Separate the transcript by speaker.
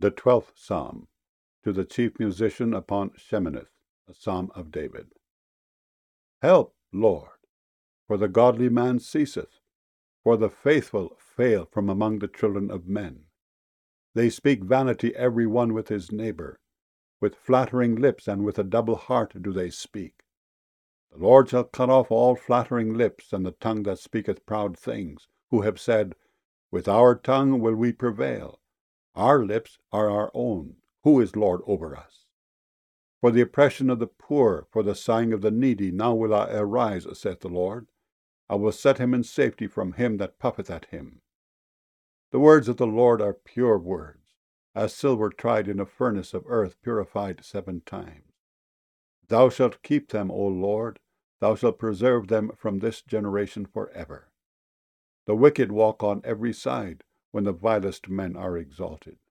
Speaker 1: The 12th Psalm, to the chief musician upon Sheminith, a psalm of David. Help, Lord, for the godly man ceaseth, for the faithful fail from among the children of men. They speak vanity every one with his neighbor. With flattering lips and with a double heart do they speak. The Lord shall cut off all flattering lips, and the tongue that speaketh proud things, who have said, With our tongue will we prevail. Our lips are our own. Who is Lord over us? For the oppression of the poor, for the sighing of the needy, now will I arise, saith the Lord. I will set him in safety from him that puffeth at him. The words of the Lord are pure words, as silver tried in a furnace of earth, purified 7 times. Thou shalt keep them, O Lord, thou shalt preserve them from this generation forever. The wicked walk on every side, when the vilest men are exalted.